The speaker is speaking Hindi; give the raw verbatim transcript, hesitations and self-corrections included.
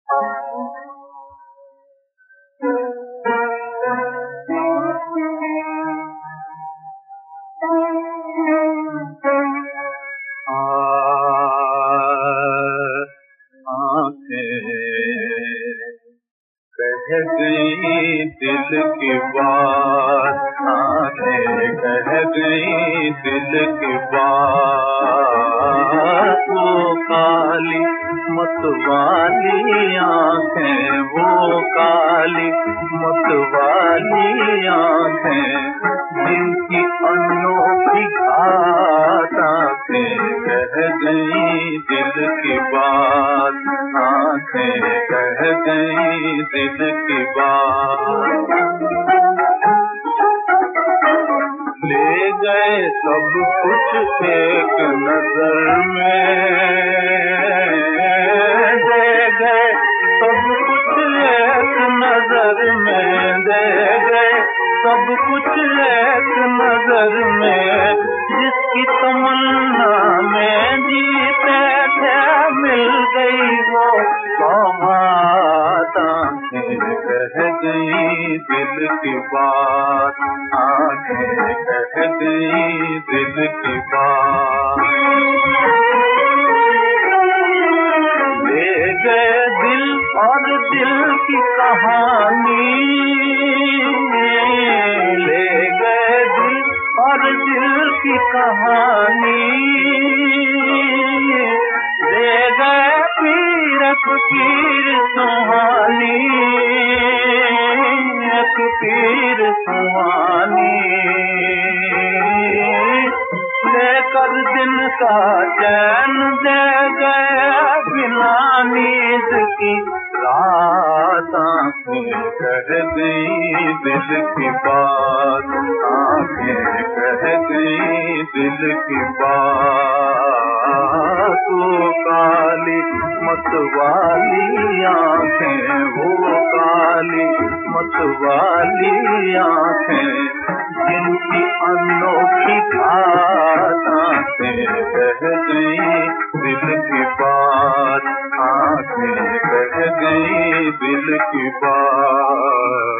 कह गई दिल की बात, आंखें कह गई दिल की बात। वो काली मतवाली आंखें, वो काली मतवाली आंखें, जिनकी अनोखी बात। आंखें कह गई दिल की बात, आंखें कह गई दिल की बात। ले गए सब कुछ एक नजर में, दे गए सब कुछ एक नजर में, दे गए सब कुछ एक नजर में। जिसकी तमन्ना में जीते थे मिल गई वो सौगात। आंखें कह गई दिल की बात, आंखें कह गई दिल की बात। ले गए दिल और दिल की कहानी, ले गए दिल और दिल की कहानी। दे गए पीर पीर सुहानी, एक पीर सुहानी। लेकर दिन का चैन दे गए बिना नींद की रात। आंखें कह गई दिल की बात, आंखें कह गई दिल की बात। वो काली मतवाली आंखें, वो काली मतवाली आंखें, जिनकी अनोखी बात। आंखें कह गई दिल की बात, आंखें कह गई दिल की बात।